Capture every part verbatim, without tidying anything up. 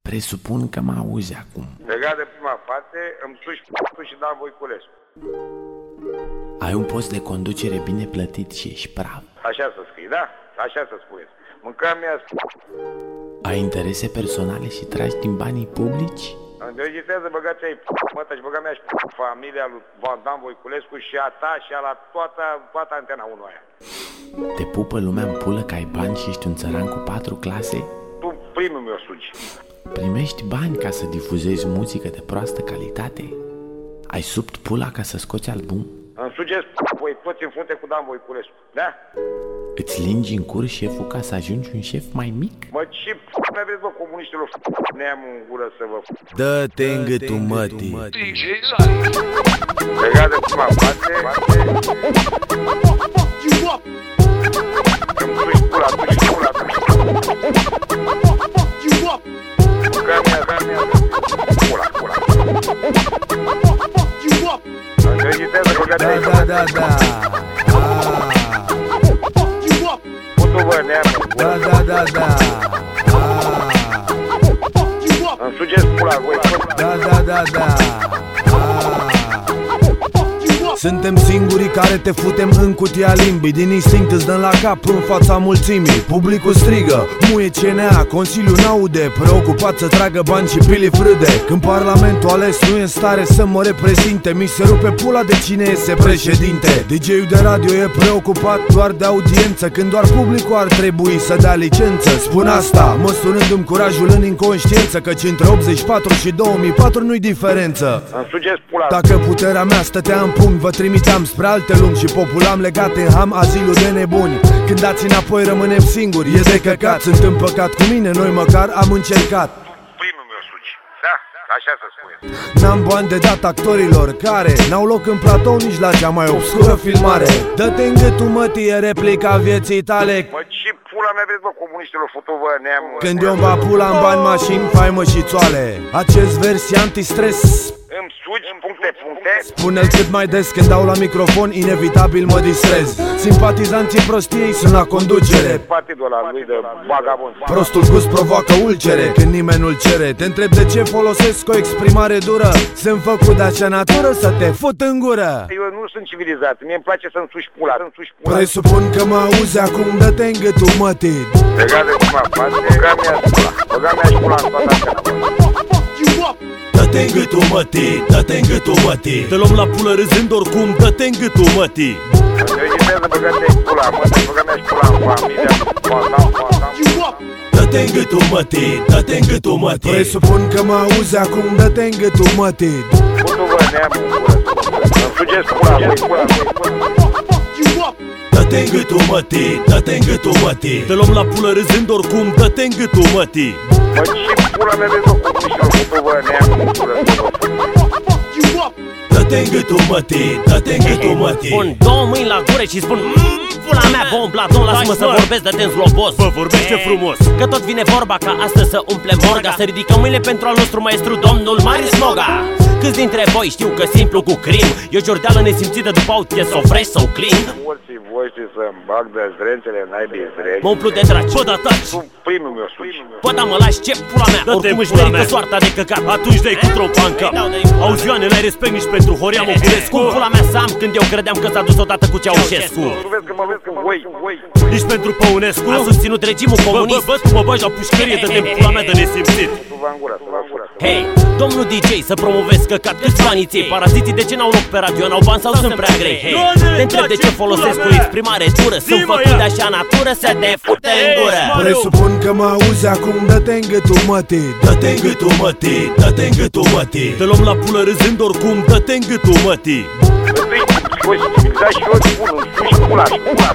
Presupun că mă auzi acum. Legat de prima parte, îmi suși p***ul și Dan Voiculescu. Ai un post de conducere bine plătit și ești prav. Așa să scrii, da? Așa să spuneți. Mâncam mi-a p***. Ai interese personale și tragi din banii publici? Înregistrează băgați ai p***mătă și băga mea și p***, familia lui Dan Voiculescu și a ta și a la toată, toată antena unu aia. Te pupă lumea în pulă că ai bani și ești un țăran cu patru clase? Tu primul meu sugi. Primești bani ca să difuzezi muzică de proastă calitate? Ai subt pula ca să scoți album? Îmi sugeți voi toți în frunte cu Dan Voiculescu, da? Îți lingi în cur șeful ca să ajungi un șef mai mic? Mă, ce mai vreți, bă, comuniștilor, ne-am în gură să vă... Dă-te în gâtul mătii! Legat de prima parte... Îmi suși pula, suși pula, suși pula. Mâncam mea, mea, mea, pula, pula. Înregistrează băgați ai... Da, da, da, Putu, bă, ne-am... da, da, da, da. Îmi sugeți pula, voi, da, da, da, da. Suntem singurii care te futem în cutia limbii. Din instinct îți dăm la cap în fața mulțimii. Publicul strigă, muie C N A, Consiliul n-aude, preocupat să tragă bani și Pili frâde. Când parlamentul ales nu e în stare să mă reprezinte, mi se rupe pula de cine este președinte. D J-ul de radio e preocupat doar de audiență, când doar publicul ar trebui să dea licență. Spun asta, măsurându-mi curajul în inconștiență, căci între optzeci și patru și două mii patru nu-i diferență. Îmi sugeți pula. Dacă puterea mea stătea în pumn, vă trimiteam spre alte lumi și populam legat în ham azilul de nebuni. Când dați înapoi rămânem singuri, e de căcat. Sunt împăcat cu mine, noi măcar am încercat. Primul meu sugi, da? Așa să spune. N-am bani de dat actorilor care n-au loc în platou nici la cea mai obscură filmare. Dă-te în gâtul mătii, e replica vieții tale. Mă, ce pula mea vreți, bă, comuniștilor, futu, bă, neam... Când eu-mi va pula în bani, mașini, faimă și țoale. Acest vers e antistres. Îmi sugi, puncte, puncte. Spune-l cât mai des, când dau la microfon, inevitabil mă distrez. Simpatizanții prostiei sunt la conducere. Partidul ăla lui de vagabond. Prostul gust provoacă ulcere când nimeni nu-l cere. Te întreb de ce folosesc o exprimare dură. Sunt făcut de acea natură să te fut în gură. Eu nu sunt civilizat, mie îmi place să-mi suși pula, să-mi suși pula. Presupun că mă auzi acum, dă-te în gâtul mătii. Legat de prima parte, băga mea și pula. Băga mea și pula în toată antena. Dă-te în gâtul mătii, dă-te în gâtul mătii. Te luăm la pulă râzând oricum, dă-te în gâtul mătii. Înregistrează băgați ai pula, mătii, băga mea și pula în familia. Poatam, poatam. Dă-te în gâtul mătii, dă-te în gâtul mătii. Presupun că mă auzi acum, dă-te în gâtul mătii. Putu, bă, neam în gură. Îmi sugeți pula, voi, pula, voi, pula. Dă-te în gâtul mătii, dă-te în gâtul mătii. Te luăm la pulă râzând oricum, dă-te în gâtul mătii. Mă, ce pula mea vreți, bă, comuniștilor, futu, bă, neam în gură. Dă-te în gâtul mătii, dă-te în gâtul mătii. Pun două mâini la gură și spun mmm, pula mea, bom, bladon, lasă-mă să vorbesc, dă-te în zlobos. Bă, vorbește frumos. Că tot vine vorba ca astăzi să umplem morga, să ridicăm mâinile pentru al nostru maestru, domnul Marius Moga. Câți dintre voi știu că simplu cu crim e o jordeală nesimțită după aute sau fresh sau clean? Mulți voștri să-mi bag de zdrențele, n-ai zdrențe. Mă umplu de dragi. Bă, da, taci. Tu primul meu sugi. Bă, da, mă lași, ce pula mea? Oricum își merită soarta de căcat. Atunci dai cu tropa în cap. Auzi, Ioane, n-ai respect nici pentru Horia Moculescu. Cum pula mea să am când eu credeam că s-a dus odată cu Ceaușescu? Tu vezi că mă vezi că voi, voi. Nici pentru Păunescu. A susținut regimul Bă, bă, comunist. bă, tu mă bagi la pușcărie, dă-te în pula mea de nesimțit. Tu v-am gura, să vă fură. Hei, domnul D J, să promovezi căcat, câți bani ți iei? Paraziții de ce n-au loc pe radio, n-au bani sau sunt prea grei? Hei, te întreb de ce folosesc o exprimare dură. Sunt făcut de așa natură să te fute în gură. Presupun că mă auzi acum, dă-te în gâtul mătii. Dă-te în gâtul mătii, dă-te în gâtul mătii. Te luăm la pulă râzând oricum, dă-te în gâtul mătii. Voi civilizați și eu spun, îmi suși pula, pula.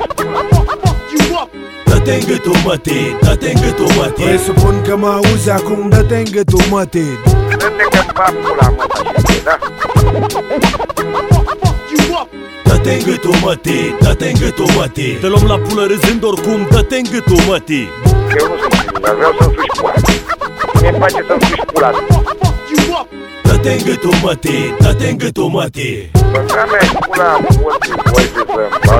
Dă-te în gâtul mătii, dă-te în gâtul mătii. Presupun că mă auzi acum, dă-te în gâtul mătii. Dă-te că-mi bag pula, mă, da? Dă-te în gâtul mătii, dă-te în gâtul mătii. Te luăm la pulă râzând oricum, dă-te în gâtul mătii. Eu nu sunt civilizat, vreau să-mi suși pula. Mie-mi place să-mi suși pula. Dă-te în gâtul mătii, dă-te în gâtul mătii. Băga mea și pula, mulți voștri să-mi bag